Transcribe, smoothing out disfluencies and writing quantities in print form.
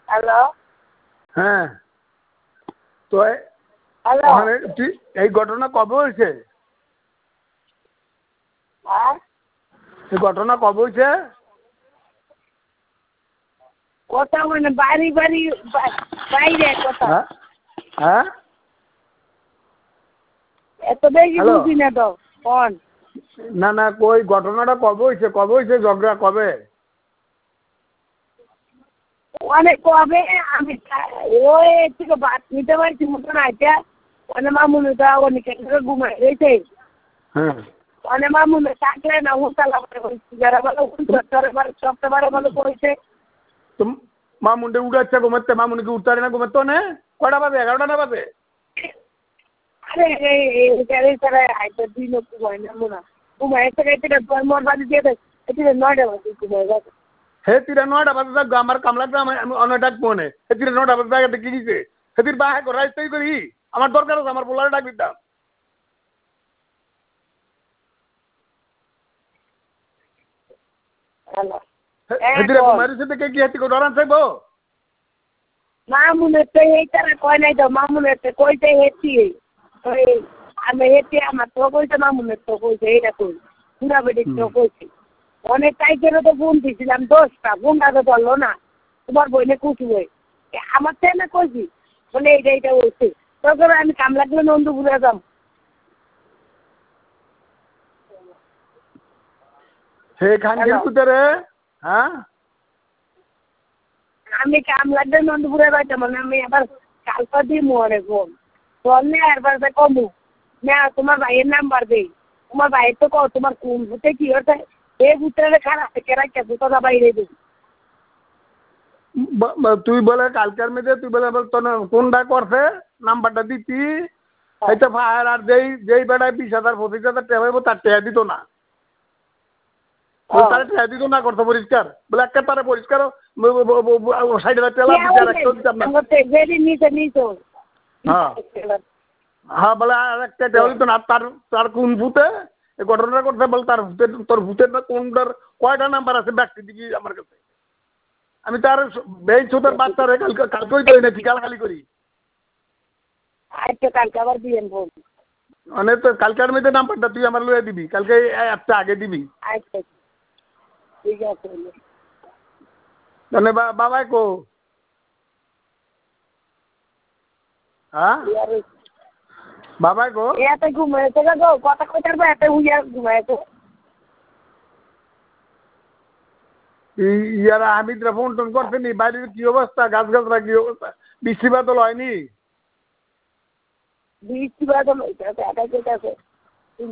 Hello. হ্যাঁ, তো hello. এই ঘটনা কবে হয়েছে? হ্যাঁ, এই ঘটনা কবে হয়েছে? কথা মানে বাড়ি বাড়ি বাইরে কথা। হ্যাঁ হ্যাঁ, এত বেশি হ্যালো। বুঝি না তো কোন না না, ওই ঘটনাটা কবে হয়েছে ঝগড়া কবে? অনেক কবে আমি ওই থেকে ভাত নিতে পারছি মতন আইটা অনেক মামুনিটা অনেক ঘুমাই রয়েছে। হ্যাঁ, অনেক মামুনি থাকলে না উল্টালা যারা ভালো সপ্তাহে ভালো করেছে। তো মামুনটা উঠাচ্ছে ঘুমাচ্ছে, মামুনিকে উঠতে পারে না ঘুমাতো না? কয়টা বাজে? 11টা না বাজে? আরে এই তারা আইটা দিন ঘুমাই না মোনা ঘুমাই থেকে মোর বাড়ি দিয়ে দেয় এটি 9টা বাজে ঘুমাই যাবে। হে তিরা 9টা বাজে থাকবো, আমার কামলা গ্রামে আমি অনেক ডাকবো মনে হে তিরা 9টা বাজে জায়গাতে কি দিছে সেটির বাহে করে রাইস্তাই করি আমার দরকার আছে, আমার পোলারে ডাক দিতাম। হ্যালো। হেতিরে ঘুমাইছে থেকে কি হেতি করে ডরান থাকবো? মামুনের তো এই তারা কয় নাই তো মামুনের তো কইতে হেঁটি ওই আমি হেঁটে আমার তো কইছে মামুনের তো কইছে এইটা কই পুরা বেটির তো কইছে অনেক টাইপেরও তো ফোন দিয়েছিলাম 10টা ফোনটা তো ধরলো না তোমার বইনে কুচি বই আমার তো না কইছি বলে এইটা হয়েছে তখন আমি কাম লাগলে নন্দপুরে যাম। হে খানকির ভিতরে হ্যাঁ আমি কাম লাগলে নন্দপুরে যাইতাম মানে আমি আবার কালকা দিই মরে ফোন বললে একবার কমু না তোমার ভাইয়ের নাম্বার দেই তোমার ভাইয়ের তো কও তোমার কোন ভূতে কি হচ্ছে এই ভূতের খারাপ কেরাইতে ভূতটা বাইরে দিই। তুই বলে কালকের মেয়েদের তুই বলে তোর কোনটা করছে নাম্বারটা দিতি হয়তো ফায়ার আর যেই বেড়ায় 20,000 25,000 টাকা হইব তার টাকা দিত না, তারা টাকা দিত না করতো পরিষ্কার বলে একটা তারা পরিষ্কার 60,000 টাকা দিতাম না। হ্যাঁ বলে আর একটা টাকা দিত না। তার কোন ভূতে এই ঘটনাটা করছে বলে তার ভূতের তোর ভূতের না কোনটার কয়টা নাম্বার আছে ব্যক্তি দিকে আমার কাছে আমি তার বেই ছোটার বাচ্চারে কালকেই তো এনেছি গালাগালি করি মানে তো কালকের মধ্যে নাম্বারটা তুই আমার লয়ে দিবি কালকে একটা আগে দিবি। আচ্ছা ঠিক আছে মানে বাবাই কো হ্যাঁ বাবাই কো এতে ঘুমাইছে গো কথা কইতে পারবে এতে উইয়া ঘুমাইছে ইয়ারা হামিদরা ফোন টোন করছেনি বাড়ির কি অবস্থা গাছ গাছরা কি অবস্থা বৃষ্টি বাদল হয়নি? বৃষ্টি বাদল হইতেছে